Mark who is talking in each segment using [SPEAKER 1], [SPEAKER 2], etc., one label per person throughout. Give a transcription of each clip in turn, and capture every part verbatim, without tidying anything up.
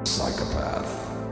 [SPEAKER 1] Psychopath.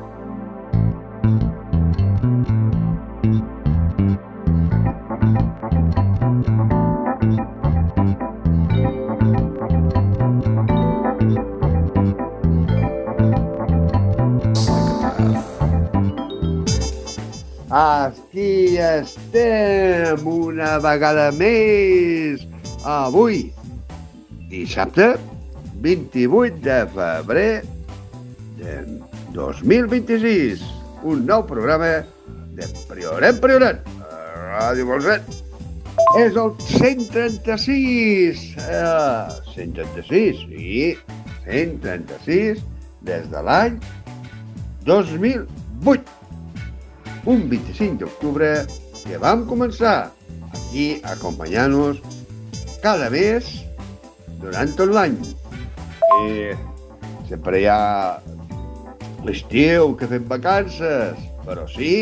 [SPEAKER 2] Aquí estem una vegada més, avui, dissabte, vint-i-vuit de febrer de dos mil vint-i-sis. Un nou programa de Priorat Priorat, a Ràdio Bolset. És el cent trenta-sis. Eh, cent trenta-sis, sí, cent trenta-sis des de l'any dos mil vuit. Un vint-i-cinc d'octubre que vam començar aquí acompanyant-nos cada mes durant tot l'any. I sempre hi ha l'estiu que fem vacances, però sí,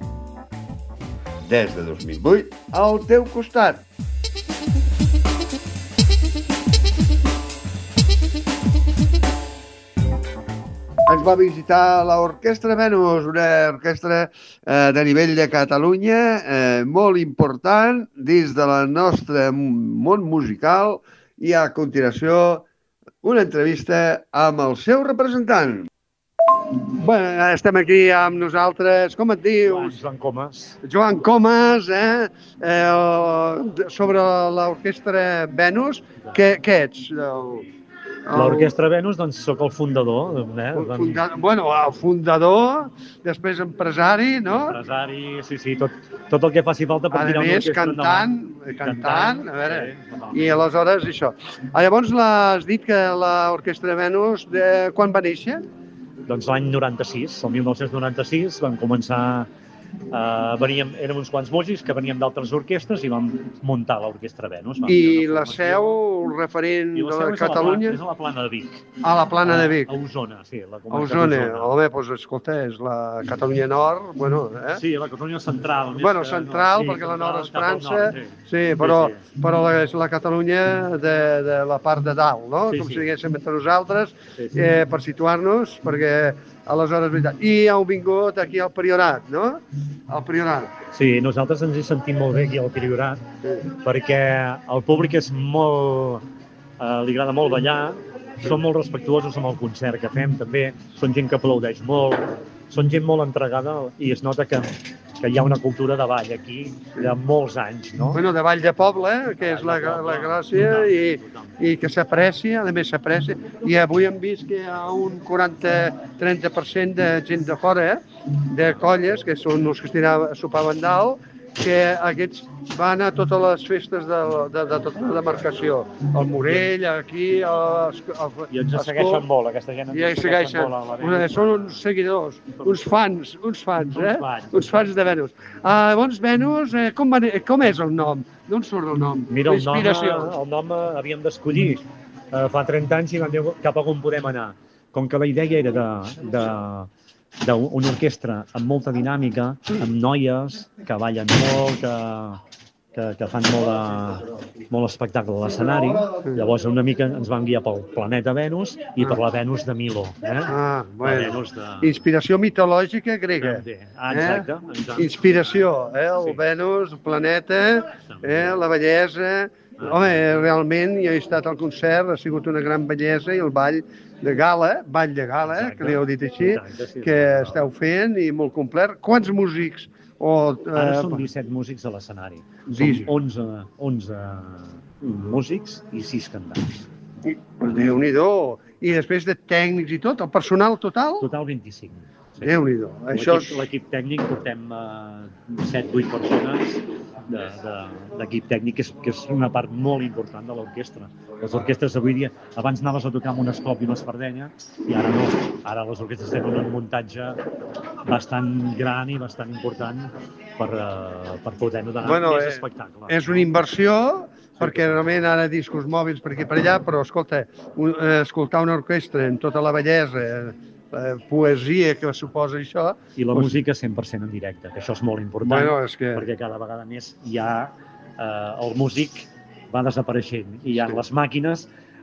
[SPEAKER 2] des de dos mil vuit al teu costat. Ens va visitar l'Orquestra Venus, una orquestra eh, de nivell de Catalunya, eh, molt important dins del nostre món musical, i a continuació una entrevista amb el seu representant. Bueno, estem aquí amb nosaltres, com et dius?
[SPEAKER 3] Joan Comas.
[SPEAKER 2] Joan Comas, eh? eh sobre l'Orquestra Venus, què, què ets? El...
[SPEAKER 3] L'Orquestra Venus, doncs, sóc el fundador. Eh?
[SPEAKER 2] Funda... Bueno, el fundador, després empresari, no?
[SPEAKER 3] Empresari, sí, sí, tot, tot el que faci falta per tirar una orquestra
[SPEAKER 2] cantant, cantant, a veure, sí, i aleshores això. Ah, llavors l'has dit que l'Orquestra Venus, de... quan va néixer?
[SPEAKER 3] Doncs l'any noranta-sis, el mil nou-cents noranta-sis, vam començar... Uh, veníem, érem uns quants músics que veníem d'altres orquestres i vam muntar l'Orquestra Venus.
[SPEAKER 2] I la seu, referent de la Catalunya?
[SPEAKER 3] És a la Plana de Vic.
[SPEAKER 2] A la Plana de Vic.
[SPEAKER 3] A Osona, sí.
[SPEAKER 2] A Osona. Home, doncs escolta, és la Catalunya Nord, bueno, eh?
[SPEAKER 3] Sí, la Catalunya central.
[SPEAKER 2] Bueno, central, perquè la Nord és França, sí, però però és la Catalunya de la part de dalt, no? Com si diguéssim entre nosaltres, per situar-nos, perquè aleshores, veritat. I heu vingut aquí al Priorat, no? Al Priorat.
[SPEAKER 3] Sí, nosaltres ens hi sentim molt bé aquí al Priorat, sí, perquè el públic és molt... Eh, li agrada molt ballar, són molt respectuosos amb el concert que fem, també. Són gent que aplaudeix molt, són gent molt entregada i es nota que, que hi ha una cultura de ball aquí de molts anys, no?
[SPEAKER 2] Bueno, de ball de poble, que és la, la gràcia, i, i que s'aprecia, a més s'aprecia. I avui hem vist que hi ha un quaranta trenta per cent de gent de fora, eh? De colles, que són els que estiraven a sopar Vandal, que aquests van a totes les festes de, de, de tota la demarcació. El Morell, aquí... El, el,
[SPEAKER 3] I ens segueixen molt, aquesta gent.
[SPEAKER 2] I ens segueixen. Una, són uns seguidors, uns fans, uns fans, eh? Uns fans de Venus. Uh, llavors, Venus, eh, com, va, com és el nom? D'on surt el nom?
[SPEAKER 3] Mira, el nom, el nom havíem d'escollir. Uh, fa trenta anys i vam dir cap a on podem anar. Com que la idea era de... de d'una orquestra amb molta dinàmica, amb noies que ballen molt, que, que, que fan molt, de, molt espectacle a l'escenari. Llavors una mica ens vam guiar pel planeta Venus i per la Venus de Milo. Eh?
[SPEAKER 2] Ah, bueno.
[SPEAKER 3] Venus de...
[SPEAKER 2] Inspiració mitològica grega.
[SPEAKER 3] Ah, exacte, exacte.
[SPEAKER 2] Inspiració, eh? El sí. Venus, el planeta, eh? La bellesa... Home, realment, jo he estat al concert, ha sigut una gran bellesa, i el ball de gala, ball de gala, exacte, que li heu dit així, exacte, sí, que sí, esteu fent, i molt complet. Quants músics? O, eh...
[SPEAKER 3] Ara són disset músics a l'escenari. Som onze, onze músics i sis cantants.
[SPEAKER 2] Déu-n'hi-do! I després de tècnics i tot, el personal total?
[SPEAKER 3] Total vint-i-cinc. Sí.
[SPEAKER 2] Déu-n'hi-do.
[SPEAKER 3] L'equip tècnic portem uh, set vuit persones d'equip tècnic, que és, que és una part molt important de l'orquestra. Les orquestres avui dia, abans anaves a tocar amb un esclop i una espardenya, i ara no. Ara les orquestres tenen un muntatge bastant gran i bastant important per, uh, per poder-ho donar bueno, més espectacle.
[SPEAKER 2] És una inversió, perquè realment ara discos mòbils per aquí per allà, però escolta, un, eh, escoltar una orquestra amb tota la bellesa, eh, poesia que suposa això...
[SPEAKER 3] I la doncs... música cent per cent en directe, que això és molt important,
[SPEAKER 2] bueno, és que...
[SPEAKER 3] perquè cada vegada més hi ha... Eh, el músic va desapareixent i hi ha sí. les màquines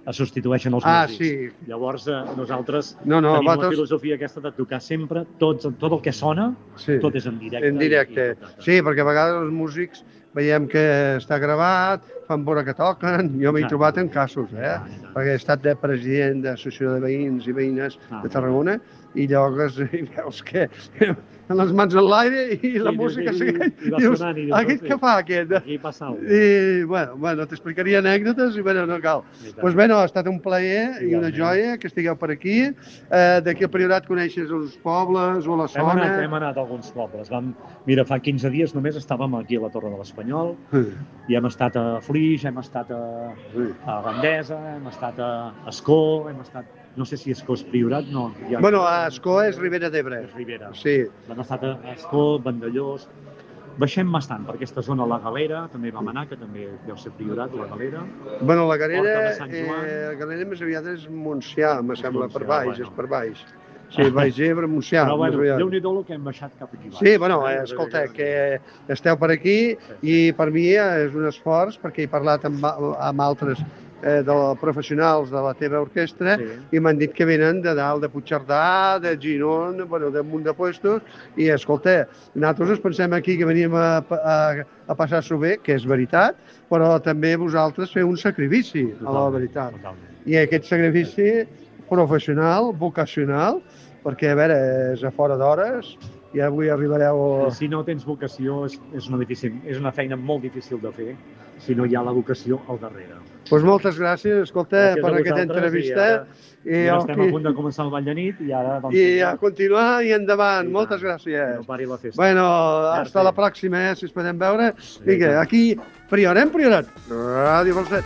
[SPEAKER 3] es substitueixen els
[SPEAKER 2] Ah,
[SPEAKER 3] músics.
[SPEAKER 2] sí.
[SPEAKER 3] Llavors, eh, nosaltres
[SPEAKER 2] No, no,
[SPEAKER 3] tenim la
[SPEAKER 2] vosaltres-
[SPEAKER 3] filosofia aquesta de tocar sempre, tot, tot el que sona,
[SPEAKER 2] Sí.
[SPEAKER 3] tot és en directe.
[SPEAKER 2] En directe.
[SPEAKER 3] I, i tot,
[SPEAKER 2] Sí, perquè a vegades els músics veiem que està gravat, fan veure que toquen. Jo m'he
[SPEAKER 3] Exacte.
[SPEAKER 2] trobat en casos, eh?
[SPEAKER 3] I tant, i tant.
[SPEAKER 2] Perquè he estat de president d'Associació de Veïns i Veïnes
[SPEAKER 3] Ah,
[SPEAKER 2] de Tarragona i llavors hi veus que amb les mans en l'aire i la
[SPEAKER 3] Sí,
[SPEAKER 2] música
[SPEAKER 3] i-
[SPEAKER 2] segueix.
[SPEAKER 3] i va
[SPEAKER 2] Dius,
[SPEAKER 3] sonant i dius,
[SPEAKER 2] aquest
[SPEAKER 3] "Hosti,
[SPEAKER 2] què fa, aquest?
[SPEAKER 3] Aquí passa alguna cosa.
[SPEAKER 2] I, bueno, bueno t'explicaria anècdotes i, bueno, no cal.
[SPEAKER 3] I tant.
[SPEAKER 2] Doncs, pues, bueno, ha estat un plaer i una
[SPEAKER 3] Igualment.
[SPEAKER 2] joia que estigueu per aquí. Eh, D'aquí al Priorat coneixes els pobles o la
[SPEAKER 3] Hem
[SPEAKER 2] zona?
[SPEAKER 3] anat, hem anat a alguns pobles. Vam, mira, fa quinze dies només estàvem aquí a la Torre de l'Espanyol
[SPEAKER 2] Sí.
[SPEAKER 3] i hem estat a Flix, hem estat a,
[SPEAKER 2] Sí.
[SPEAKER 3] a Gandesa, hem estat a Escó, hem estat... No sé si Escó és Priorat, no. Ja,
[SPEAKER 2] Bueno, a Escó és Ribera d'Ebre.
[SPEAKER 3] és Ribera.
[SPEAKER 2] Sí.
[SPEAKER 3] Hem estat a Escó, Vandellós... Baixem bastant per aquesta zona, la Galera, també vam anar, que també deu ser Priorat, la Galera.
[SPEAKER 2] Bueno, la
[SPEAKER 3] Horta
[SPEAKER 2] Galera,
[SPEAKER 3] de Sant Joan.
[SPEAKER 2] eh, la Galera més aviat és Montsià, me sembla, per
[SPEAKER 3] Montsià,
[SPEAKER 2] baix,
[SPEAKER 3] bueno.
[SPEAKER 2] és per baix. Sí, Baix d'Ebre, Montsià.
[SPEAKER 3] Però bueno,
[SPEAKER 2] més aviat.
[SPEAKER 3] Déu-n'hi-do el que hem baixat cap aquí baix.
[SPEAKER 2] Sí, bueno, eh, escolta, que esteu per aquí i per mi és un esforç perquè he parlat amb, amb altres eh, de professionals de la teva orquestra
[SPEAKER 3] Sí.
[SPEAKER 2] i m'han dit que venen de dalt de Puigcerdà, de Girona, bueno, d'un munt de puestos i, escolta, nosaltres ens pensem aquí que veníem a, a, a passar-s'ho bé, que és veritat, però també vosaltres feu un sacrifici, a la veritat.
[SPEAKER 3] Totalment.
[SPEAKER 2] I aquest sacrifici professional, vocacional, perquè, a veure, és a fora d'hores, i avui arribareu...
[SPEAKER 3] Si no tens vocació, és, és, una difícil, és una feina molt difícil de fer si no hi ha la vocació al darrere.
[SPEAKER 2] Doncs pues moltes gràcies, escolta,
[SPEAKER 3] Gràcies
[SPEAKER 2] per
[SPEAKER 3] a
[SPEAKER 2] aquesta
[SPEAKER 3] vosaltres,
[SPEAKER 2] entrevista.
[SPEAKER 3] I, ara, I ara estem a punt de començar el ball de nit i ara... Doncs,
[SPEAKER 2] I a continuar i endavant.
[SPEAKER 3] I
[SPEAKER 2] Moltes
[SPEAKER 3] tant.
[SPEAKER 2] gràcies.
[SPEAKER 3] No pari la festa.
[SPEAKER 2] Bueno, hasta
[SPEAKER 3] Merci.
[SPEAKER 2] la pròxima, eh, si es podem veure.
[SPEAKER 3] Sí,
[SPEAKER 2] Vinga,
[SPEAKER 3] tant.
[SPEAKER 2] aquí, Priorat, Priorat. Ràdio Falset.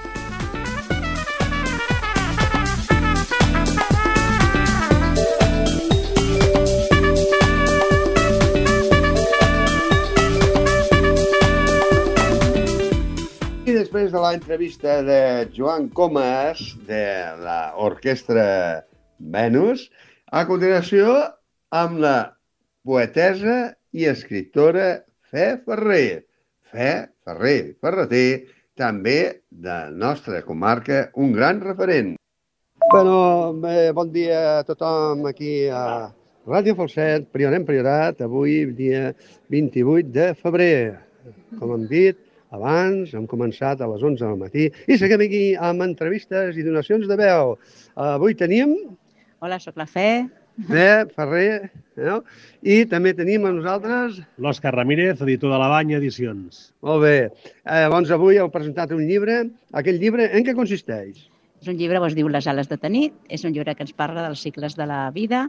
[SPEAKER 2] I després de l'entrevista de Joan Comas, de l'orquestra Venus, a continuació amb la poetessa i escriptora Fe Ferrer. Fe Ferrer Ferreter, també de la nostra comarca, un gran referent. Bueno, bé, bon dia a tothom aquí a Ràdio Falset, Priorat, Priorat, avui dia vint-i-vuit de febrer. Com hem dit, abans hem començat a les onze del matí i seguim aquí amb entrevistes i donacions de veu. Avui tenim
[SPEAKER 1] Hola, sóc la Fe.
[SPEAKER 2] Fe Ferrer, no? I també tenim a nosaltres...
[SPEAKER 4] L'Òscar Ramírez, editor de La Banya Edicions.
[SPEAKER 2] Molt bé. Eh, doncs avui heu presentat un llibre. Aquest llibre en què consisteix?
[SPEAKER 1] És un llibre que es diu Les ales de Tanit. És un llibre que ens parla dels cicles de la vida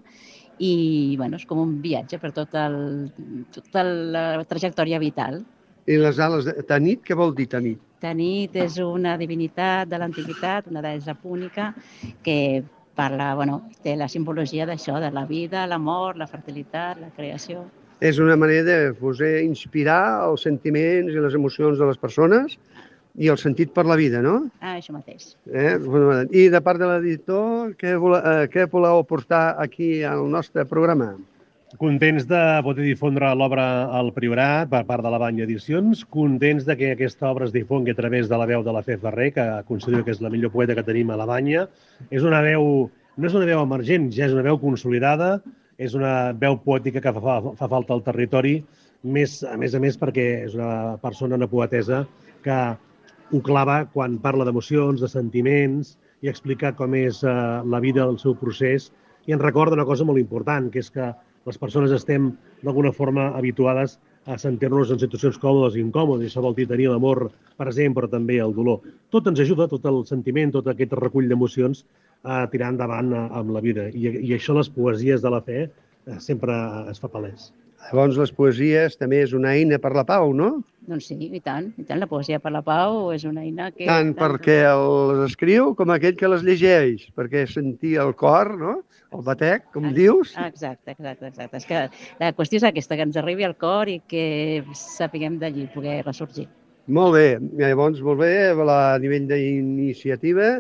[SPEAKER 1] i bueno, és com un viatge per tot el, tota la trajectòria vital.
[SPEAKER 2] I les ales de Tanit, què vol dir Tanit?
[SPEAKER 1] Tanit és una divinitat de l'antiguitat, una deessa púnica que parla, bueno, té la simbologia d'això, de la vida, la mort, la fertilitat, la creació.
[SPEAKER 2] És una manera de poder inspirar els sentiments i les emocions de les persones i el sentit per la vida, no?
[SPEAKER 1] Ah, això mateix.
[SPEAKER 2] Eh? I de part de l'editor, què, vole, eh, què voleu portar aquí al nostre programa?
[SPEAKER 4] Contents de poder difondre l'obra al Priorat per part de La Banya Edicions, contents de que aquesta obra es difongui a través de la veu de la Fe Ferrer, que considero que és la millor poeta que tenim a La Banya. És una veu, no és una veu emergent, ja és una veu consolidada, és una veu poètica que fa, fa falta al territori, més, a més a més perquè és una persona, una poetesa, que ho clava quan parla d'emocions, de sentiments, i explica com és eh, la vida, el seu procés, i ens recorda una cosa molt important, que és que les persones estem d'alguna forma habituades a sentir-nos en situacions còmodes i incòmodes, i això vol dir tenir l'amor present, però també el dolor. Tot ens ajuda, tot el sentiment, tot aquest recull d'emocions a tirar endavant amb la vida. I, i això les poesies de la Fe sempre es fa palès.
[SPEAKER 2] Llavors, les poesies també és una eina per la pau, no?
[SPEAKER 1] Doncs sí, i tant. I tant, la poesia per la pau és una eina que...
[SPEAKER 2] Tant perquè les escriu com aquell que les llegeix, perquè sentir el cor, no? El batec, com dius.
[SPEAKER 1] Exacte, exacte, exacte. És que la qüestió és aquesta, que ens arribi al cor i que sapiguem d'allí poder ressorgir.
[SPEAKER 2] Molt bé, llavors, molt bé, a nivell d'iniciativa,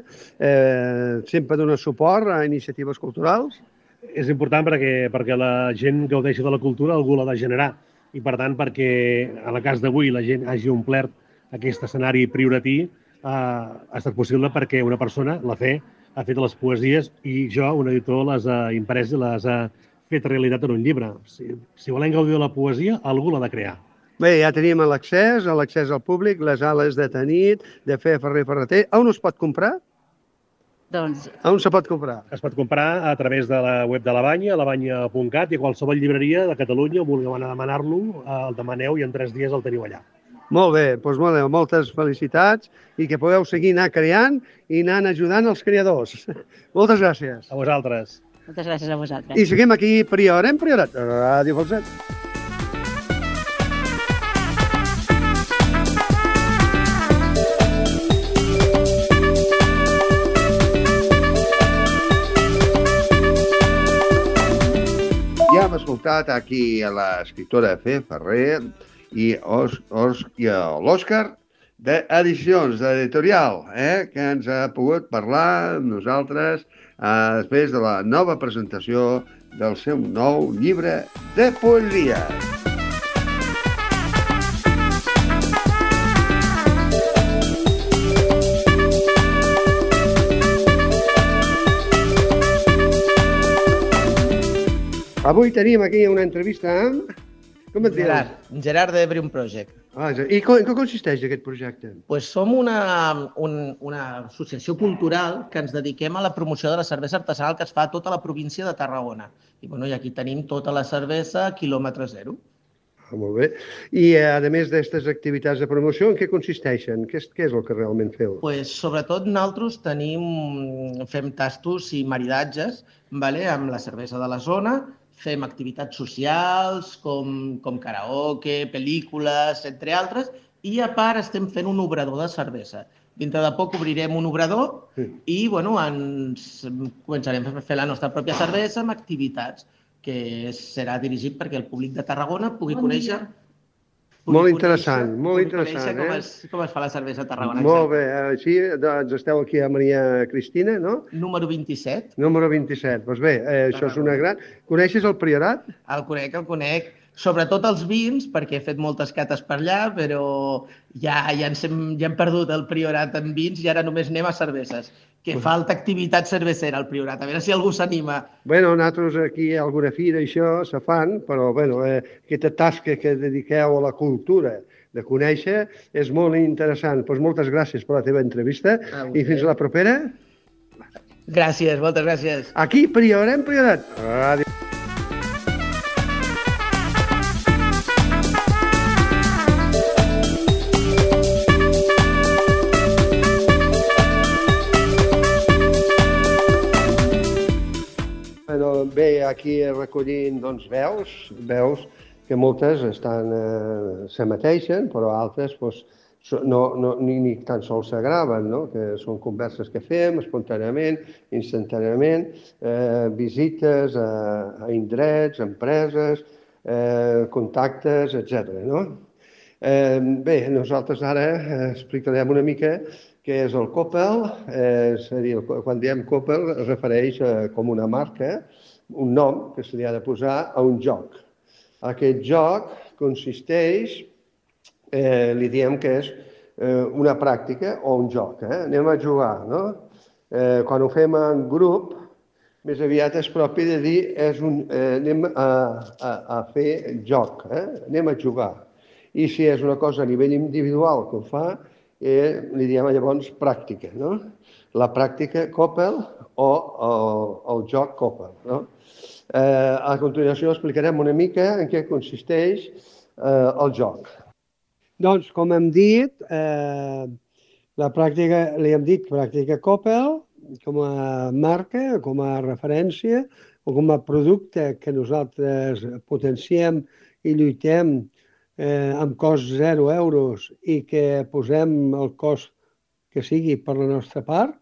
[SPEAKER 2] eh, sempre dona suport a iniciatives culturals.
[SPEAKER 4] És important perquè, perquè la gent gaudeixi de la cultura, algú l'ha de generar. I, per tant, perquè, en el cas d'avui, la gent hagi omplert aquest escenari prioratí, ha estat possible perquè una persona, la Fe, ha fet les poesies i jo, un editor, les ha imprès i les ha fet realitat en un llibre. Si, si volem gaudir de la poesia, algú l'ha de crear.
[SPEAKER 2] Bé, ja tenim l'accés, l'accés al públic, les ales de Tanit, de Fe Ferrer Ferreter. On es pot comprar?
[SPEAKER 1] Doncs
[SPEAKER 2] On se pot comprar?
[SPEAKER 4] Es pot comprar a través de la web de la Banya, la banya punt cat, i a qualsevol llibreria de Catalunya, vulgueu anar a demanar-lo, el demaneu i en tres dies el teniu allà.
[SPEAKER 2] Molt bé, doncs molt bé, moltes felicitats i que podeu seguir anar creant i anar ajudant els creadors. Moltes gràcies.
[SPEAKER 4] A vosaltres.
[SPEAKER 1] moltes gràcies a vosaltres.
[SPEAKER 2] I seguim aquí, Priorem Priorat, Ràdio Falset. Ja hem escoltat aquí a l'escriptora Fe Ferrer i, Os, Os, i l'Òscar d'Edicions, d'Editorial, eh, que ens ha pogut parlar amb nosaltres eh, després de la nova presentació del seu nou llibre de poesia. Avui tenim aquí una entrevista amb... Com et dius?
[SPEAKER 5] Gerard, Gerard de Brew Project.
[SPEAKER 2] Ah, I en què consisteix aquest projecte?
[SPEAKER 5] Pues som una, un, una associació cultural que ens dediquem a la promoció de la cervesa artesanal que es fa a tota la província de Tarragona. I, bueno, i aquí tenim tota la cervesa a quilòmetre zero.
[SPEAKER 2] Ah, molt bé. I a més d'aquestes activitats de promoció, en què consisteixen? Què és, què és el que realment feu?
[SPEAKER 5] Pues, sobretot nosaltres tenim, fem tastos i maridatges, vale, amb la cervesa de la zona. Fem activitats socials, com, com karaoke, pel·lícules, entre altres, i a part estem fent un obrador de cervesa. Dintre de poc obrirem un obrador sí. i bueno, ens començarem a fer la nostra pròpia cervesa amb activitats que serà dirigit perquè el públic de Tarragona pugui conèixer...
[SPEAKER 2] Molt interessant, molt interessant.
[SPEAKER 5] Com,
[SPEAKER 2] eh?
[SPEAKER 5] es, com es fa la cervesa a Tarragona.
[SPEAKER 2] Molt bé, així doncs esteu aquí a Maria Cristina, no?
[SPEAKER 5] Número vint-i-set.
[SPEAKER 2] Número vint-i-set, doncs bé, eh, això és una gran... Coneixes el Priorat?
[SPEAKER 5] El conec, el conec. Sobretot els vins, perquè he fet moltes cates per allà, però ja, ja, ens hem, ja hem perdut el Priorat en vins i ara només anem a cerveses. Que falta activitat cervecera al Priorat, a veure si algú s'anima.
[SPEAKER 2] Bueno, nosaltres aquí a alguna fira això se fan, però bueno, eh, aquesta tasca que dediqueu a la cultura de conèixer és molt interessant. Doncs moltes gràcies per la teva entrevista i fins a la propera.
[SPEAKER 5] Gràcies, moltes gràcies.
[SPEAKER 2] Aquí, Priorem Priorat. Ràdio. Bé, aquí recollint doncs, veus, veus que moltes estan, eh, se mateixen, però altres doncs, no, no, ni, ni tan sols s'agraven, no? Que són converses que fem espontàniament, instantàniament, eh, visites a, a indrets, empreses, eh, contactes, etcètera. No? Eh, bé, nosaltres ara explicarem una mica què és el Coppel. Eh, és a dir, quan diem Coppel es refereix a, com una marca, un nom que se li ha de posar a un joc. Aquest joc consisteix, eh, li diem que és eh, una pràctica o un joc. Eh? Anem a jugar, no? Eh, quan ho fem en grup, més aviat és propi de dir és un, eh, anem a, a, a fer joc, eh? Anem a jugar. I si és una cosa a nivell individual que ho fa, eh, li diem llavors pràctica, no? La pràctica Coppel o el, el joc Coppel, no? Eh, a continuació explicarem una mica en què consisteix eh, el joc. Doncs, com hem dit, eh, la pràctica, li hem dit pràctica Coppel com a marca, com a referència o com a producte que nosaltres potenciem i lluitem eh, amb cost zero euros i que posem el cost que sigui per la nostra part,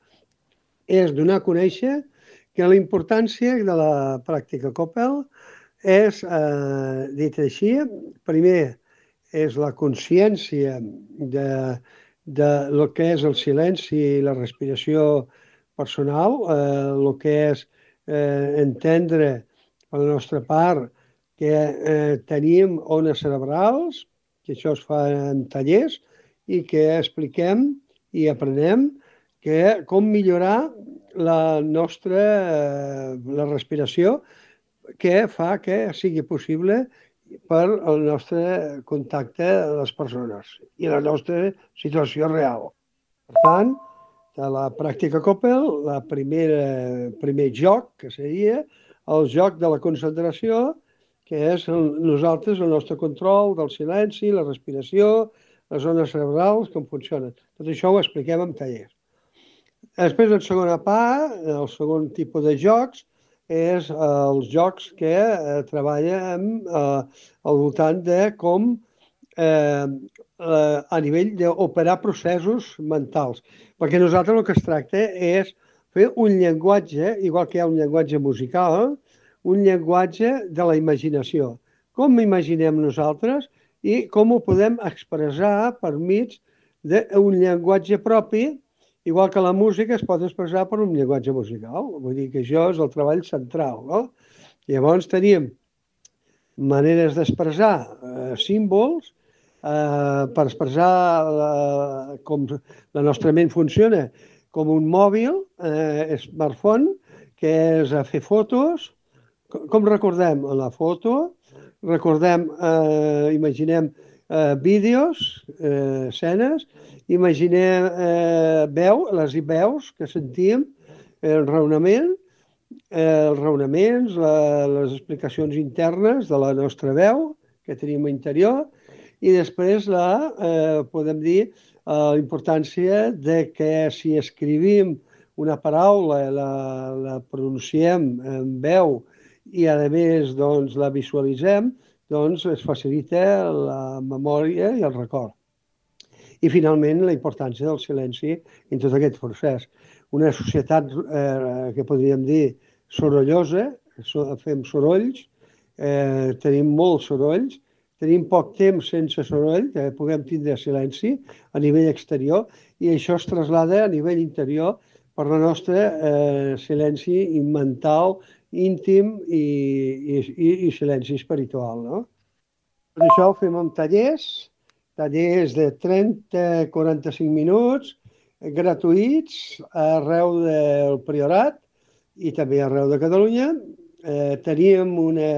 [SPEAKER 2] és donar a conèixer que la importància de la pràctica Coppel és, eh, dit així, primer és la consciència de, de lo que és el silenci i la respiració personal, eh, el que és eh, entendre per la nostra part que eh, tenim ones cerebrals, que això es fa en tallers, i que expliquem i aprenem que com millorar la nostra eh, la respiració, que fa que sigui possible per el nostre contacte amb les persones i la nostra situació real. Per tant, de la pràctica Coppel, la primera primer joc, que seria el joc de la concentració, que és el, nosaltres, el nostre control del silenci, la respiració, les zones cerebrals, com funcionen. Tot això ho expliquem en tallers. Després, en segona part, el segon tipus de jocs, és els jocs que eh, treballen eh, al voltant de com eh, eh, a nivell d'operar processos mentals. Perquè nosaltres el que es tracta és fer un llenguatge, igual que hi ha un llenguatge musical, un llenguatge de la imaginació. Com imaginem nosaltres i com ho podem expressar per mig d'un llenguatge propi, igual que la música es pot expressar per un llenguatge musical. Vull dir que això és el treball central. No? Llavors teníem maneres d'expressar eh, símbols eh, per expressar la, com la nostra ment funciona com un mòbil, eh, smartphone, que és a fer fotos. Com recordem la foto? Recordem, eh, imaginem eh, vídeos, eh, escenes, imaginem eh, veu, les veus que sentim, el raonament, eh, els raonaments, la, les explicacions internes de la nostra veu que tenim a interior i després la, eh, podem dir eh, la importància de que si escrivim una paraula, la, la pronunciem en veu i a més doncs, la visualitzem, doncs es facilita la memòria i el record. I finalment la importància del silenci en tot aquest procés. Una societat eh, que podríem dir sorollosa, fem sorolls, eh, tenim molts sorolls, tenim poc temps sense soroll, que puguem tindre silenci a nivell exterior i això es traslada a nivell interior per la nostra eh, silenci mental, íntim i, i, i silenci espiritual. No? Per això ho fem amb tallers, tallers de trenta a quaranta-cinc minuts, gratuïts arreu del Priorat i també arreu de Catalunya. Eh, teníem una,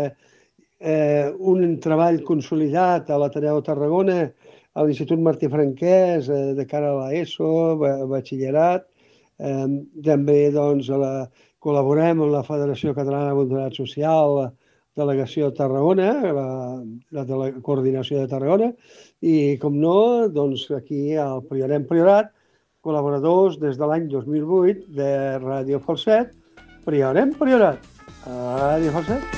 [SPEAKER 2] eh, un treball consolidat a l'Ateneu de Tarragona, a l'Institut Martí Franquès, eh, de cara a l'ESO, batxillerat. Eh, també doncs, a la, col·laborem amb la Federació Catalana de Voluntariat Social, la delegació de Tarragona, la, la, la coordinació de Tarragona, i, com no, doncs aquí al Priorem Priorat, col·laboradors des de l'any dos mil vuit de Ràdio Falset, Priorem Priorat, Ràdio Falset.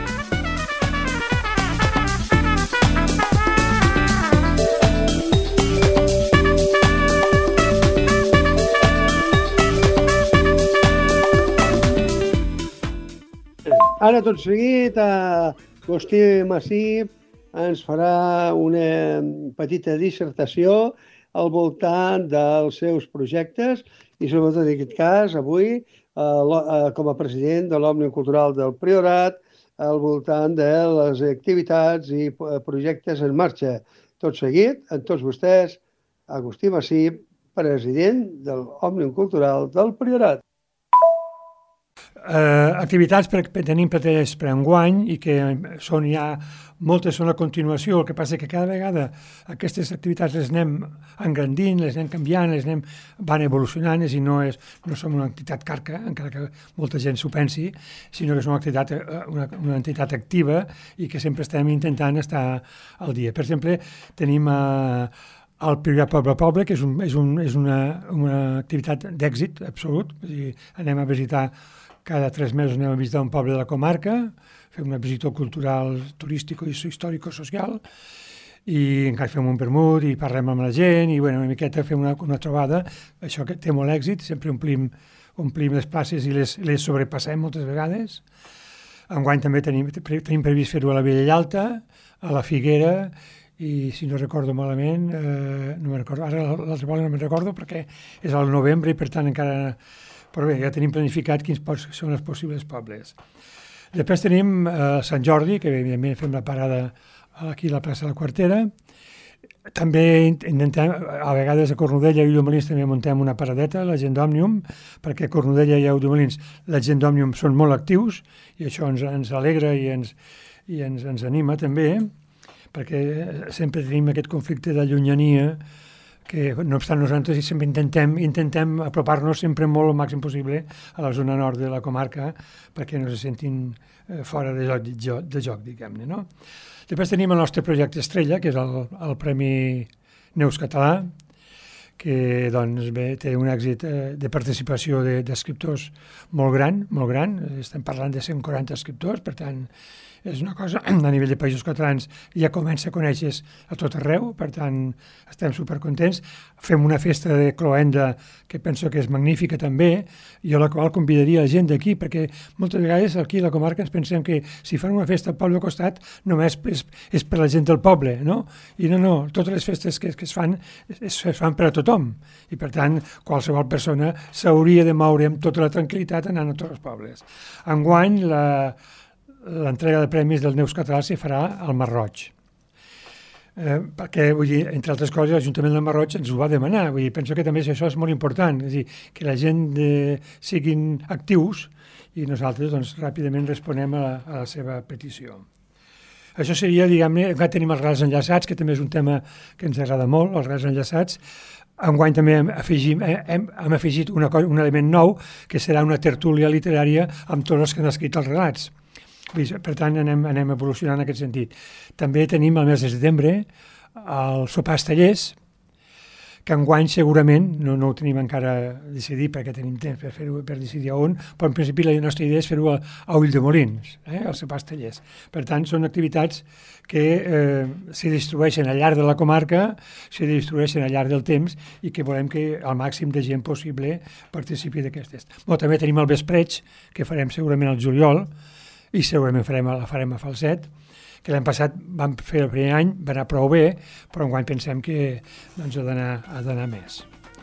[SPEAKER 2] Ara, tot seguit, Agustí Masip ens farà una petita dissertació al voltant dels seus projectes i, sobretot en aquest cas, avui, com a president de l'Òmnium Cultural del Priorat, al voltant de les activitats i projectes en marxa. Tot seguit, amb tots vostès, Agustí Masip, president de l'Òmnium Cultural del Priorat.
[SPEAKER 6] Uh, activitats que tenim preteses per enguany i que són ja moltes són a continuació. El que passa que cada vegada aquestes activitats les anem engrandint, les anem canviant, les anem, van evolucionant i no, és, no som una entitat carca, encara que molta gent s'ho pensi, sinó que és una entitat, una, una entitat activa i que sempre estem intentant estar al dia. Per exemple, tenim uh, el Priorat Poble a Poble, que és, un, és, un, és una, una activitat d'èxit absolut. I anem a visitar cada tres mesos anem a visitar un poble de la comarca, fem una visita cultural, turística i històrico-social, i encara fem un vermut i parlem amb la gent, i bueno, una miqueta fem una, una trobada, això que té molt èxit, sempre omplim, omplim les places i les, les sobrepassem moltes vegades. Enguany també tenim, tenim previst fer-ho a la Vella Llalta, a la Figuera, i si no recordo malament, eh, no me'n recordo, ara l'altre poble no me'n recordo perquè és al novembre i per tant encara... Però bé, ja tenim planificat quins són els possibles pobles. Després tenim eh, Sant Jordi, que evidentment fem la parada aquí a la plaça de la Quartera, També intentem, a vegades a Cornudella i Ulldemolins també muntem una paradeta, la gent d'Òmnium, perquè a Cornudella i a Ulldemolins la gent d'Òmnium són molt actius i això ens, ens alegra i, ens, i ens, ens anima també, perquè sempre tenim aquest conflicte de llunyania que no obstant nosaltres sempre intentem, intentem apropar-nos sempre molt el màxim possible a la zona nord de la comarca perquè no se sentin fora de joc, de joc, de joc diguem-ne, no? Després tenim el nostre projecte estrella, que és el, el Premi Neus Català, que doncs, bé, té un èxit eh, de participació d'escriptors molt gran, molt gran. Estem parlant de cent quaranta escriptors, per tant, és una cosa, a nivell de països catalans, ja comença a conèixer a tot arreu, per tant, estem supercontents. Fem una festa de cloenda que penso que és magnífica també, i a la qual convidaria la gent d'aquí, perquè moltes vegades aquí a la comarca ens pensem que si fan una festa al poble al costat només és, és per la gent del poble, no? I no, no, totes les festes que, que es fan es, es fan per a tothom, i per tant qualsevol persona s'hauria de moure amb tota la tranquil·litat anant a tots els pobles. Enguany, la l'entrega de premis del Neus Català s'hi farà al Masroig. Eh, perquè, vull dir, entre altres coses, l'Ajuntament del Masroig ens ho va demanar. Vull dir, penso que també això és molt important, és a dir, que la gent de, siguin actius i nosaltres, doncs, ràpidament responem a la, a la seva petició. Això seria, diguem-ne, encara tenim els Rals Enllaçats, que també és un tema que ens agrada molt, els Rals Enllaçats. Enguany també hem, afegim, hem, hem afegit una, un element nou, que serà una tertúlia literària amb tots els que han escrit els relats. Per tant, anem, anem evolucionant en aquest sentit. També tenim el mes de setembre el Sopars Tallers, que enguany segurament, no, no ho tenim encara decidit perquè tenim temps per fer-ho, per decidir on, però en principi la nostra idea és fer-ho a, a Ulldemolins, eh, el Sopars Tallers. Per tant, són activitats que eh, s'hi distribueixen al llarg de la comarca, s'hi distribueixen al llarg del temps i que volem que el màxim de gent possible participi d'aquestes. Bon, també tenim el Vespreig, que farem segurament al juliol, i segurament farem, la farem a Falset, que l'any passat vam fer el primer any, va anar prou bé, però enguany pensem que doncs, ha d'anar ha d'anar més.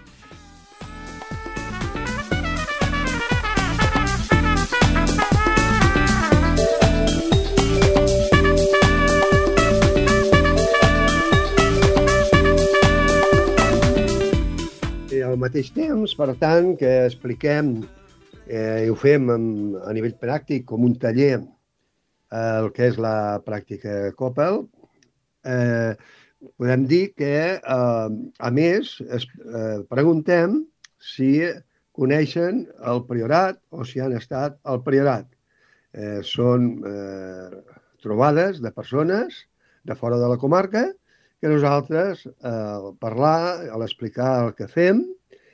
[SPEAKER 2] I al mateix temps, per tant, que expliquem Eh, i ho fem amb, a nivell pràctic com un taller eh, el que és la pràctica Coppel. Eh, podem dir que, eh, a més, es, eh, preguntem si coneixen el priorat o si han estat al priorat. Eh, són eh, trobades de persones de fora de la comarca que nosaltres, eh, al parlar, a l'explicar el que fem,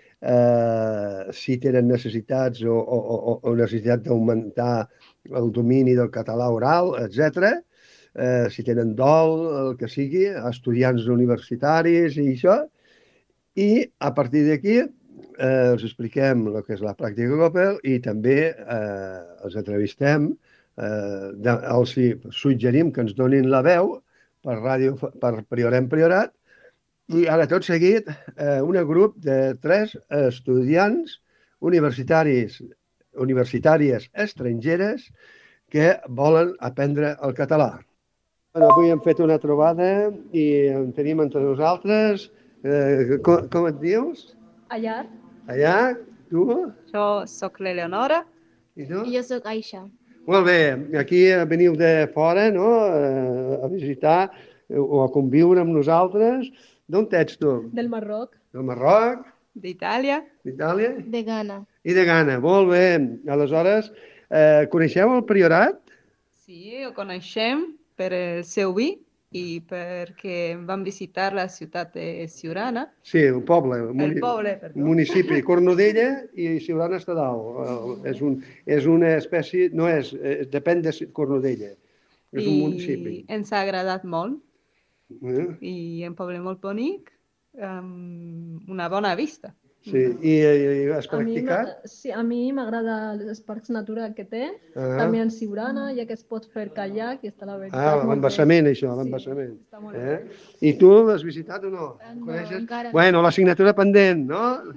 [SPEAKER 2] Eh, si tenen necessitats o, o, o necessitat d'augmentar el domini del català oral, etcètera. Eh, si tenen dol, el que sigui, estudiants universitaris i això. I a partir d'aquí eh, els expliquem el que és la pràctica Coppel i també eh, els entrevistem, eh, de, els suggerim que ens donin la veu per ràdio, per Priorem Priorat. I ara, tot seguit, eh, un grup de tres estudiants universitaris, universitàries estrangeres que volen aprendre el català. Bueno, avui hem fet una trobada i en tenim entre nosaltres. Eh, com, com et dius?
[SPEAKER 7] Allà.
[SPEAKER 2] Allà, tu?
[SPEAKER 7] Jo sóc l'Eleonora.
[SPEAKER 2] I tu?
[SPEAKER 8] I jo sóc Aisha.
[SPEAKER 2] Molt bé, aquí veniu de fora, no?, a visitar o a conviure amb nosaltres. D'on ets tu?
[SPEAKER 7] Del Marroc.
[SPEAKER 2] Del Marroc?
[SPEAKER 7] D'Itàlia.
[SPEAKER 2] D'Itàlia?
[SPEAKER 8] De Ghana.
[SPEAKER 2] I de Ghana, molt bé. Aleshores, eh, coneixeu el priorat?
[SPEAKER 7] Sí, ho coneixem per el seu vi i perquè vam visitar la ciutat de Siurana.
[SPEAKER 2] Sí, el poble.
[SPEAKER 7] El
[SPEAKER 2] muni
[SPEAKER 7] poble, perdó.
[SPEAKER 2] Municipi, Cornudella i Siurana està dalt. És, un, és una espècie, no és, eh, depèn de Cornudella. És
[SPEAKER 7] I
[SPEAKER 2] un municipi.
[SPEAKER 7] ens ha agradat molt.
[SPEAKER 2] Eh?
[SPEAKER 7] I un poble molt bonic, amb una bona vista.
[SPEAKER 2] Sí, i, i has practicat?
[SPEAKER 9] A mi, sí, a mi m'agrada els parcs naturals que té,
[SPEAKER 2] Ah.
[SPEAKER 9] també en Siurana, ja que es pot fer kayak i està la veritat
[SPEAKER 2] Ah,
[SPEAKER 9] molt
[SPEAKER 2] l'embassament,
[SPEAKER 9] bé.
[SPEAKER 2] això, l'embassament.
[SPEAKER 9] Sí, està molt
[SPEAKER 2] Eh?
[SPEAKER 9] bé.
[SPEAKER 2] I tu l'has visitat o no?
[SPEAKER 8] No,
[SPEAKER 2] Coneixes?
[SPEAKER 8] encara no.
[SPEAKER 2] Bueno, l'assignatura pendent, no?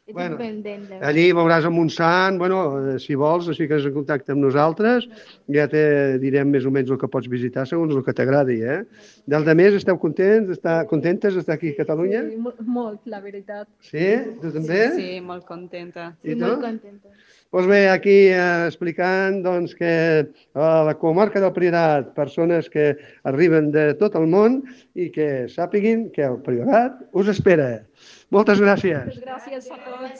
[SPEAKER 2] Bueno,
[SPEAKER 9] pendent. de-
[SPEAKER 2] allí veuràs a Montsant, bueno, eh, si vols, es fiques en contacte amb nosaltres, ja te direm més o menys el que pots visitar segons el que t'agradi, eh? Del de més, esteu contents? Està, contentes d'estar aquí a Catalunya?
[SPEAKER 9] Sí, mo- molt, la veritat.
[SPEAKER 2] Sí? Tu també?
[SPEAKER 7] Sí, molt contenta.
[SPEAKER 2] I
[SPEAKER 9] Sí,
[SPEAKER 2] tu?
[SPEAKER 9] molt contenta.
[SPEAKER 2] Doncs bé, aquí eh, explicant doncs, que a la comarca del Priorat, persones que arriben de tot el món i que sàpiguin que el Priorat us espera. Moltes gràcies.
[SPEAKER 9] Gràcies a tots.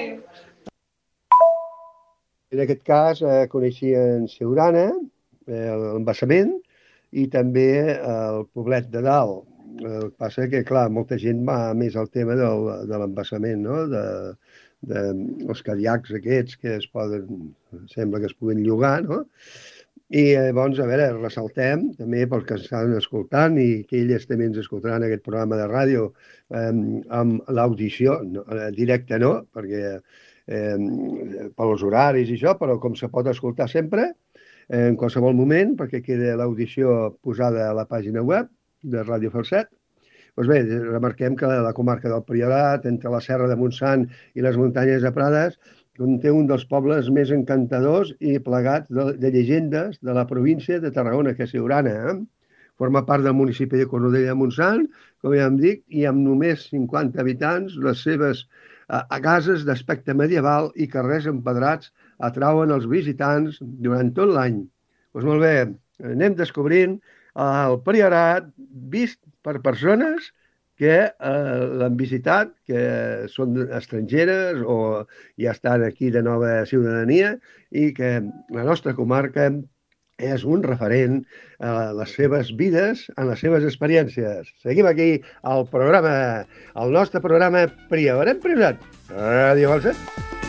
[SPEAKER 2] En aquest cas eh, coneixien Siurana, eh, l'embassament, i també el poblet de dalt. El que passa que, clar, molta gent va més al tema del, de l'embassament, no? De, de els cadiacs aquests que es poden, sembla que es poden llogar, no? I llavors, a veure, ressaltem també pels que estan escoltant i que elles també ens escoltaran aquest programa de ràdio eh, amb l'audició, no, directe no, perquè eh, pels horaris i això, però com se pot escoltar sempre, eh, en qualsevol moment, perquè queda l'audició posada a la pàgina web de Ràdio Falset. Doncs bé, remarquem que la comarca del Priorat, entre la Serra de Montsant i les muntanyes de Prades, conté un dels pobles més encantadors i plegats de, de llegendes de la província de Tarragona, que és Siurana. Eh? Forma part del municipi de Cornudella de Montsant, com ja em dic, i amb només cinquanta habitants, les seves a, a cases d'aspecte medieval i carrers empedrats atrauen els visitants durant tot l'any. Doncs molt bé, anem descobrint el Priorat vist per persones que eh, l'han visitat, que són estrangeres o ja estan aquí de nova ciutadania i que la nostra comarca és un referent a les seves vides, a les seves experiències. Seguim aquí al programa, al nostre programa Priorat Priorat, Ràdio Falset.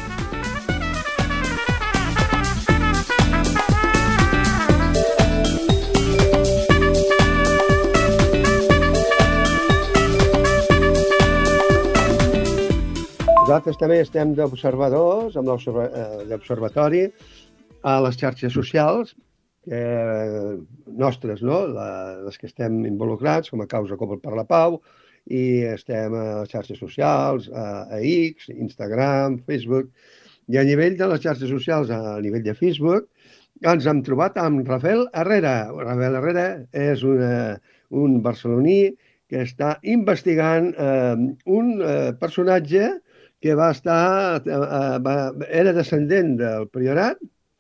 [SPEAKER 2] Nosaltres també estem d'observadors, amb l'observatori, a les xarxes socials, que, nostres, no? La, les que estem involucrats, com a Causa Copel per la Pau, i estem a les xarxes socials, a, a X, Instagram, Facebook, i a nivell de les xarxes socials, a nivell de Facebook, ens hem trobat amb Rafael Herrera. Rafael Herrera és una, un barceloní que està investigant eh, un eh, personatge que va estar, eh, va, era descendent del Priorat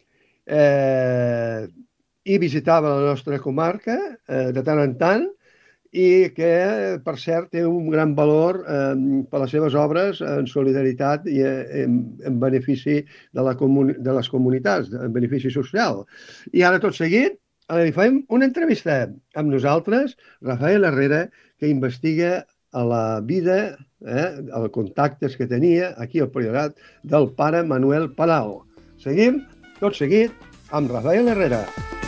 [SPEAKER 2] eh, i visitava la nostra comarca eh, de tant en tant i que, per cert, té un gran valor eh, per les seves obres en solidaritat i en, en benefici de, la comuni de les comunitats, en benefici social. I ara, tot seguit, li fem una entrevista amb nosaltres, Rafael Herrera, que investiga a la vida, eh, els contactes que tenia aquí al Priorat del pare Manuel Palau. Seguim, tot seguit, amb Rafael Herrera.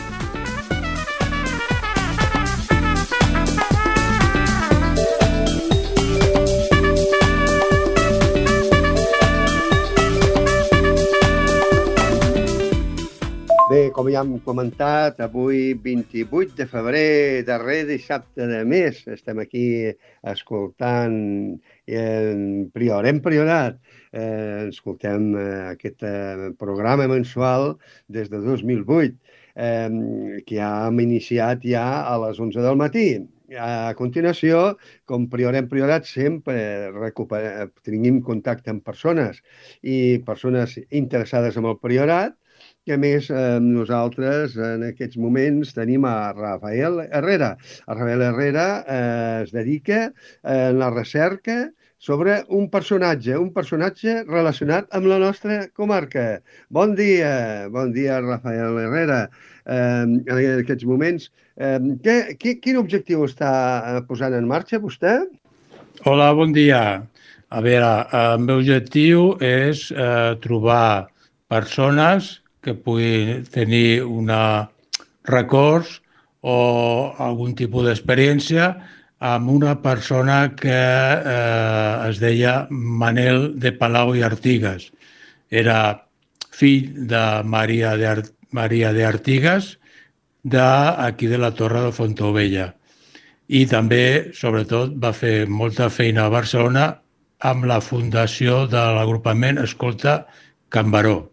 [SPEAKER 2] Bé, com ja hem comentat, avui vint-i-vuit de febrer, darrer dissabte de mes, estem aquí escoltant en Prior, en Priorat. Eh, escoltem eh, aquest eh, programa mensual des de dos mil vuit, eh, que ja hem iniciat ja a les onze del matí. A continuació, com Prior en Priorat, sempre tenim contacte amb persones i persones interessades en el Priorat, que a més eh, nosaltres en aquests moments tenim a Rafael Herrera. A Rafael Herrera eh, es dedica a eh, la recerca sobre un personatge, un personatge relacionat amb la nostra comarca. Bon dia, bon dia Rafael Herrera. Eh, en aquests moments, eh, què, què, quin objectiu està posant en marxa vostè?
[SPEAKER 8] Hola, bon dia. A veure, el meu objectiu és eh, trobar persones que puguin tenir una records o algun tipus d'experiència amb una persona que eh, es deia Manel de Palau i Artigas. Era fill de Maria de, Ar Maria de Artigas d'aquí de la Torre de Fontaubella. I també, sobretot, va fer molta feina a Barcelona amb la fundació de l'agrupament Escolta Can Baró.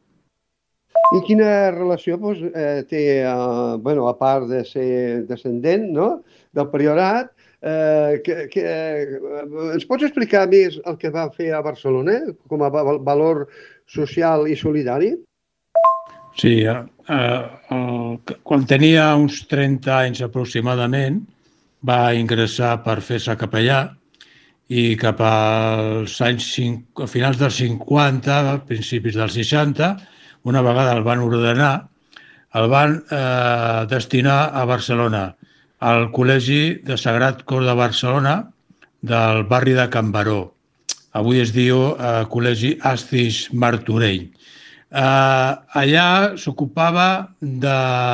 [SPEAKER 2] I quina relació doncs, eh, té, eh, bueno, a part de ser descendent, no?, del priorat, eh, que, que, eh, ens pots explicar més el que va fer a Barcelona com a valor social i solidari?
[SPEAKER 8] Sí, eh, el, quan tenia uns trenta anys aproximadament va ingressar per fer-se capellà i cap als anys, a finals dels cinquanta, principis dels seixanta, una vegada el van ordenar, el van eh, destinar a Barcelona, al Col·legi de Sagrat Cor de Barcelona del barri de Can Baró. Avui es diu eh, Col·legi Astis Martorell. Eh, allà s'ocupava de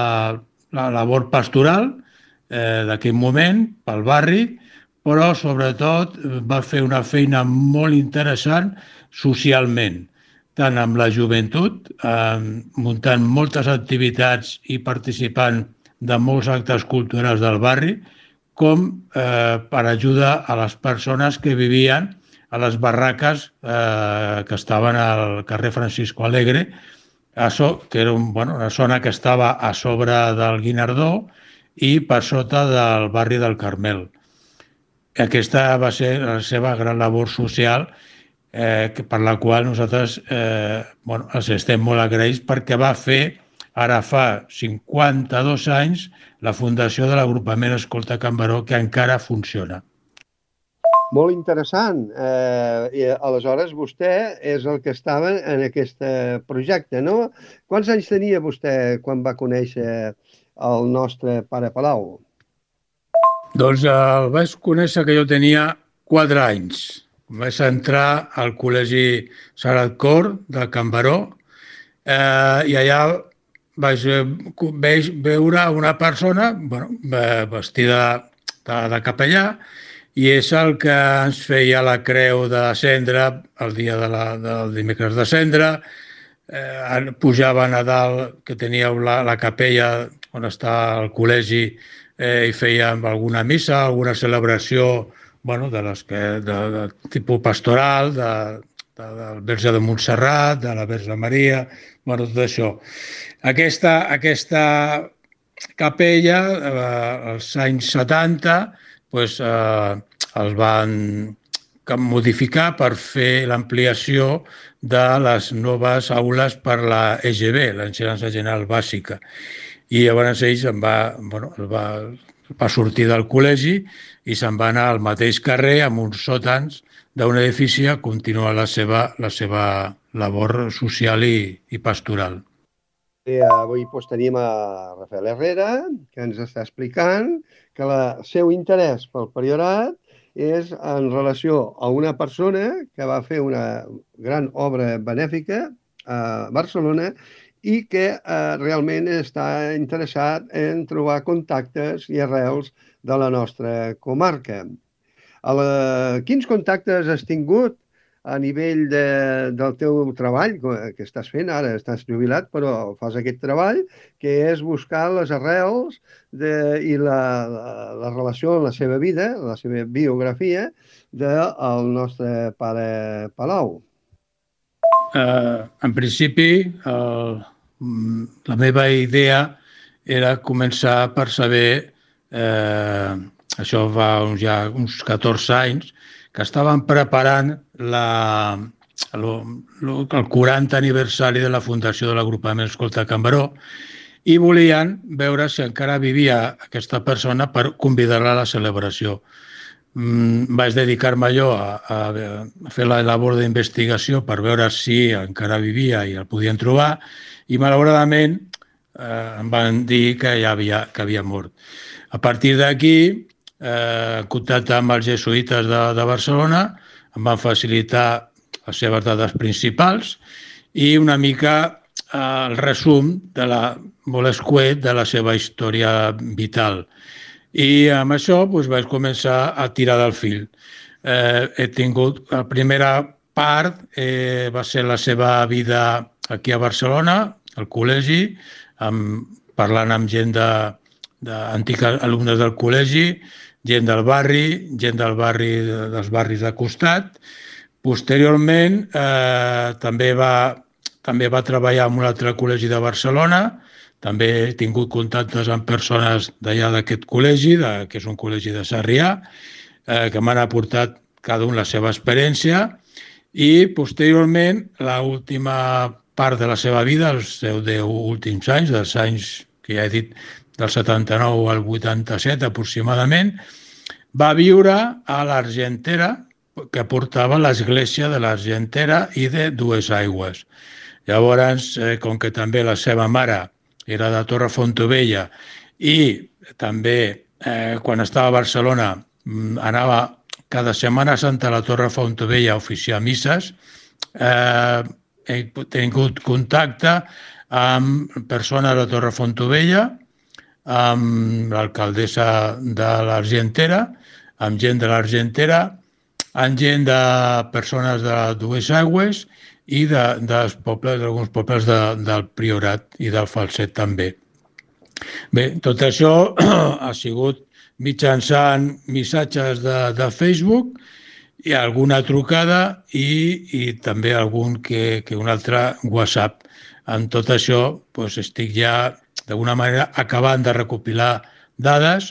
[SPEAKER 8] la labor pastoral eh, d'aquell moment pel barri, però sobretot va fer una feina molt interessant socialment, tant amb la joventut, eh, muntant moltes activitats i participant de molts actes culturals del barri, com eh, per ajudar a les persones que vivien a les barraques eh, que estaven al carrer Francisco Alegre, a so, que era un, bueno, una zona que estava a sobre del Guinardó i per sota del barri del Carmel. Aquesta va ser la seva gran labor social, eh, per la qual nosaltres eh, bueno, els estem molt agraïts, perquè va fer, ara fa cinquanta-dos anys, la fundació de l'agrupament Escolta Can Baró, que encara funciona.
[SPEAKER 2] Molt interessant. Eh, i aleshores vostè és el que estava en aquest projecte, no? Quants anys tenia vostè quan va conèixer el nostre pare Palau?
[SPEAKER 8] Doncs el vaig conèixer que jo tenia quatre anys. Vaig entrar al Col·legi Sagrat Cor de Can Baró eh, i allà vaig, vaig veure una persona bueno, vestida de, de capellà, i és el que ens feia la creu de cendra el dia de la, del dimecres de cendra. Eh, pujaven a dalt, que teníeu la, la capella on està el col·legi, eh, i fèiem alguna missa, alguna celebració bueno, de les que, de, de tipus pastoral, de, de, del Verge de Montserrat, de la Verge Maria, bueno, tot això. Aquesta, aquesta capella, eh, als anys setanta, pues, eh, els van modificar per fer l'ampliació de les noves aules per la E G B, l'Ensenyança General Bàsica. I llavors ells en va, bueno, va, va sortir del col·legi i se'n va anar al mateix carrer amb uns sòtans d'un edifici a continuar la seva, la seva labor social i, i pastoral.
[SPEAKER 2] I avui doncs, tenim a Rafael Herrera, que ens està explicant que el seu interès pel priorat és en relació a una persona que va fer una gran obra benèfica a Barcelona i que eh, realment està interessat en trobar contactes i arrels de la nostra comarca. El, quins contactes has tingut a nivell de, del teu treball que estàs fent ara? Estàs jubilat, però fas aquest treball, que és buscar les arrels de, i la, la, la relació en la seva vida, la seva biografia, del nostre pare Palau.
[SPEAKER 8] Uh, en principi, uh, la meva idea era començar per saber, eh, això fa uns, ja uns catorze anys, que estaven preparant la, el, el quaranta aniversari de la fundació de l'agrupament Escolta Can Baró i volien veure si encara vivia aquesta persona per convidar-la a la celebració. Mm, vaig dedicar-me jo a, a fer la labor d'investigació per veure si encara vivia i el podien trobar i malauradament eh, em van dir que ja havia, que havia mort. A partir d'aquí, Eh, en contacte amb els jesuïtes de, de Barcelona, em van facilitar les seves dades principals i una mica eh, el resum de la, molt escuet de la seva història vital. I amb això doncs, vaig començar a tirar del fil. Eh, he tingut, la primera part eh, va ser la seva vida aquí a Barcelona, al col·legi, amb, parlant amb gent de, de antics alumnes del col·legi, gent del barri, gent del barri dels barris de costat, Posteriorment, eh, també, va, també va treballar en un altre col·legi de Barcelona, també he tingut contactes amb persones d'allà d'aquest col·legi, de, que és un col·legi de Sarrià, eh, que m'han aportat cada un la seva experiència, i posteriorment, l'última part de la seva vida, els seus deu últims anys, dels anys que ja he dit, del setanta-nou al vuitanta-set aproximadament, va viure a l'Argentera, que portava l'església de l'Argentera i de Duesaigües. Llavors, eh, com que també la seva mare era de Torrefontovella i també eh, quan estava a Barcelona anava cada Setmana Santa a la Torrefontovella a oficiar misses, eh, he tingut contacte amb persones de Torrefontovella, amb l'alcaldessa de l'Argentera, amb gent de l'Argentera, amb gent de persones de Duesaigües i de, dels pobles, d'alguns pobles de, del Priorat i del Falset també. Bé, tot això ha sigut mitjançant missatges de, de Facebook i alguna trucada i, i també algun que, que un altre WhatsApp. En tot això doncs, estic ja d'alguna manera acabant de recopilar dades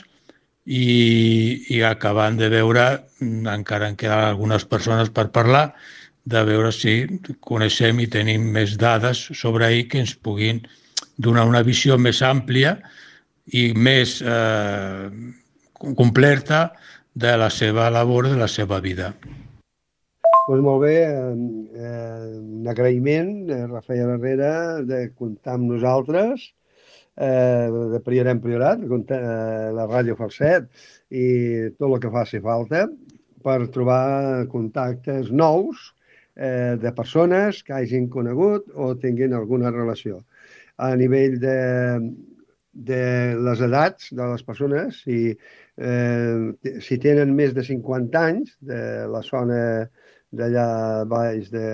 [SPEAKER 8] i, i acabant de veure, encara en queden algunes persones per parlar, de veure si coneixem i tenim més dades sobre ell que ens puguin donar una visió més àmplia i més eh, completa de la seva labor, de la seva vida.
[SPEAKER 2] Doncs molt bé, eh, un agraïment a Rafael Herrera de comptar amb nosaltres, eh, de Priorat en Priorat, de comptar, eh, la Ràdio Falset i tot el que faci falta per trobar contactes nous eh, de persones que hagin conegut o tinguin alguna relació. A nivell de, de les edats de les persones, si, eh, si tenen més de cinquanta anys de la zona d'allà baix de,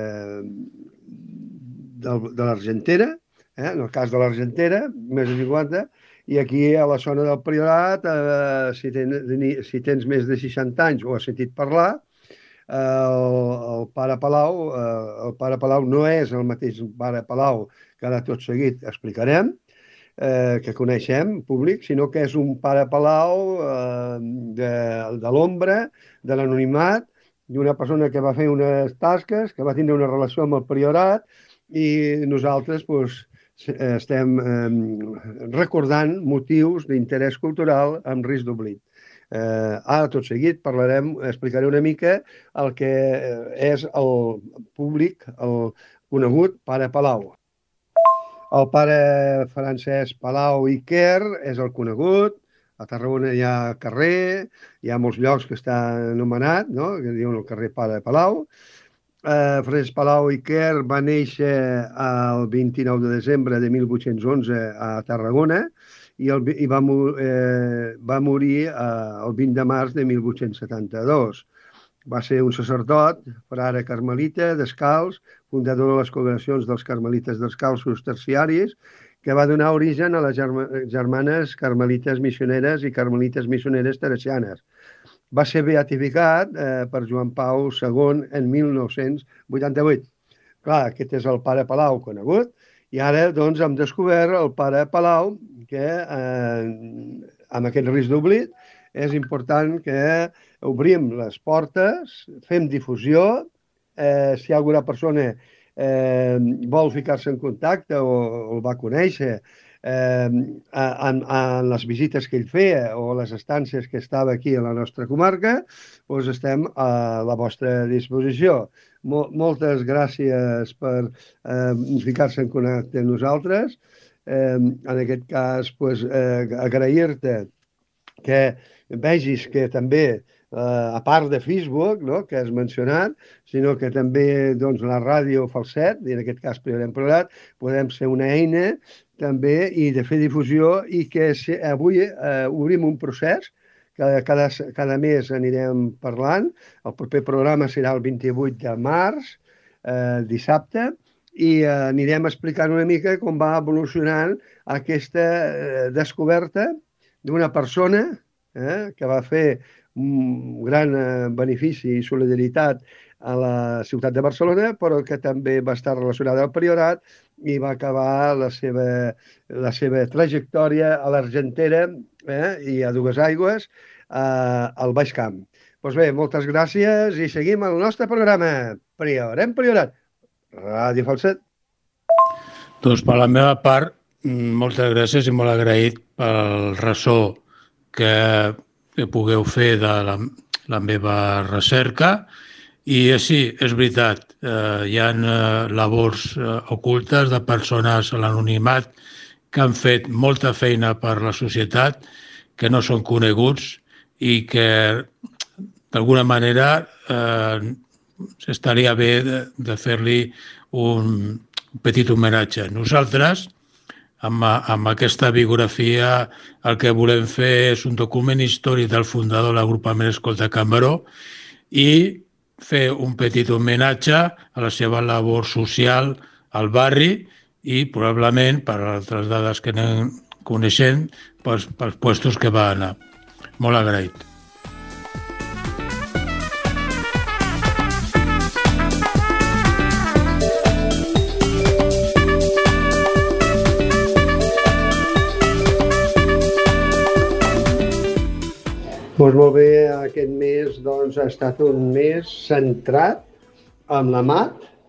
[SPEAKER 2] de, de l'Argentera, eh? En el cas de l'Argentera, més de cinquanta, i aquí a la zona del Priorat, eh, si, ten, si tens més de seixanta anys o has sentit parlar, eh, el, el pare Palau, eh, el pare Palau no és el mateix pare Palau que ara tot seguit explicarem, eh, que coneixem, públic, sinó que és un pare Palau eh, de, de l'ombra, de l'anonimat, d'una persona que va fer unes tasques, que va tindre una relació amb el Priorat i nosaltres doncs, estem eh, recordant motius d'interès cultural amb risc d'oblit. Eh, ara, tot seguit, parlarem, explicaré una mica el que és el públic, el conegut pare Palau. El pare Francesc Palau i Quer és el conegut. A Tarragona hi ha carrer, hi ha molts llocs que està anomenat, no? Que diuen el carrer Pare Palau. Eh, Francesc Palau i Quer va néixer el vint-i-nou de desembre de mil vuit-cents onze a Tarragona i, el, i va, eh, va morir eh, el vint de març de mil vuit-cents setanta-dos. Va ser un sacerdot, frare carmelita, descalç, fundador de les congregacions dels carmelites descalços terciaris, que va donar origen a les germanes carmelites missioneres i carmelites missioneres teresianes. Va ser beatificat eh, per Joan Pau segon en mil nou-cents vuitanta-vuit. Clar, aquest és el pare Palau conegut, i ara doncs, hem descobert el pare Palau, que eh, amb aquest risc d'oblit és important que obrim les portes, fem difusió, eh, si hi ha alguna persona Eh, vol ficar-se en contacte o, o el va conèixer eh, en, en les visites que ell feia o les estàncies que estava aquí a la nostra comarca, doncs estem a la vostra disposició. Mol, moltes gràcies per eh, ficar-se en contacte amb nosaltres. Eh, en aquest cas, doncs, eh, agrair-te que vegis que també Uh, a part de Facebook, no?, que has mencionat, sinó que també doncs, la ràdio Falset, i en aquest cas Priorat en Priorat, podem ser una eina també i de fer difusió i que si, avui uh, obrim un procés que cada, cada mes anirem parlant. El proper programa serà el vint-i-vuit de març, uh, dissabte, i uh, anirem explicant una mica com va evolucionant aquesta uh, descoberta d'una persona eh, que va fer un gran benefici i solidaritat a la ciutat de Barcelona, però que també va estar relacionada al Priorat i va acabar la seva, la seva trajectòria a l'Argentera eh, i a Duesaigües eh, al Baix Camp. Doncs bé, moltes gràcies i seguim el nostre programa. Priorem Priorat, Ràdio Falset.
[SPEAKER 8] Doncs per la meva part, moltes gràcies i molt agraït pel ressò que, que pugueu fer de la, la meva recerca. I sí, és veritat, eh, hi ha eh, labors eh, ocultes de persones a l'anonimat que han fet molta feina per la societat, que no són coneguts i que d'alguna manera eh, estaria bé de, de fer-li un petit homenatge. Nosaltres, amb, amb aquesta biografia, el que volem fer és un document històric del fundador de l'agrupament Escolta Can Baró i fer un petit homenatge a la seva labor social al barri i probablement, per altres dades que anem coneixent, pels, pels puestos que va anar. Molt agraït.
[SPEAKER 2] Doncs molt bé, aquest mes doncs, ha estat un mes centrat en la M A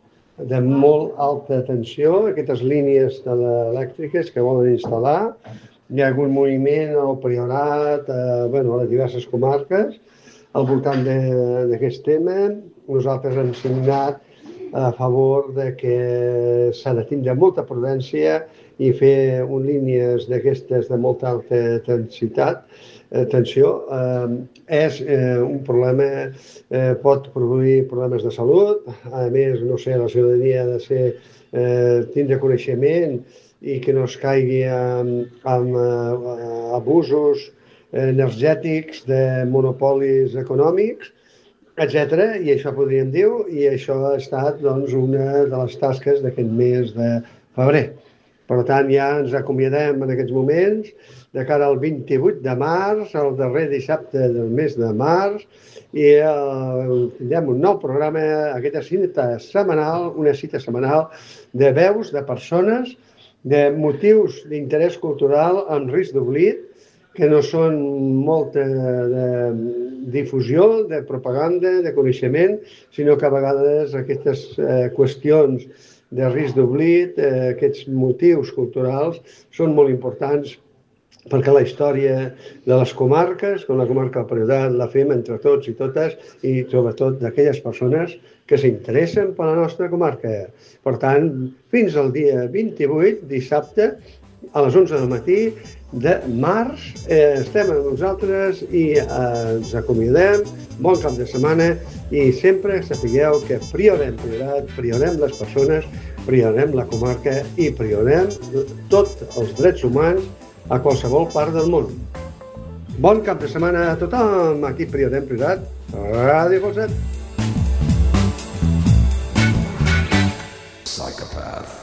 [SPEAKER 2] T de molt alta tensió, aquestes línies elèctriques que volen instal·lar. Hi ha hagut moviment al Priorat, a, bueno, a les diverses comarques, al voltant d'aquest tema. Nosaltres hem signat a favor de que s'ha de tindre molta prudència i fer un línies d'aquestes de molta alta densitat, eh, tensió. Eh, és eh, un problema, eh, pot produir problemes de salut. A més, no sé, la ciutadania ha de ser, eh, tindre coneixement i que no es caigui en, en uh, abusos energètics de monopolis econòmics, etcètera. I això podríem dir, i això ha estat doncs, una de les tasques d'aquest mes de febrer. Per tant, ja ens acomiadem en aquests moments de cara al vint-i-vuit de març, el darrer dissabte del mes de març, i eh, tindrem un nou programa, aquesta cita setmanal, una cita setmanal de veus de persones, de motius d'interès cultural amb risc d'oblit, que no són molta de difusió, de propaganda, de coneixement, sinó que a vegades aquestes eh, qüestions de risc d'oblit, eh, aquests motius culturals, són molt importants perquè la història de les comarques, com la comarca del Priorat, la fem entre tots i totes, i sobretot d'aquelles persones que s'interessen per la nostra comarca. Per tant, fins al dia vint-i-vuit, dissabte, a les onze del matí de març, eh, estem amb nosaltres i eh, ens acomiadem. Bon cap de setmana i sempre sapigueu que priorem Priorat, priorem les persones, priorem la comarca i priorem tots els drets humans a qualsevol part del món. Bon cap de setmana a tothom, aquí Priorem Priorat, Ràdio Falset. Psychopath.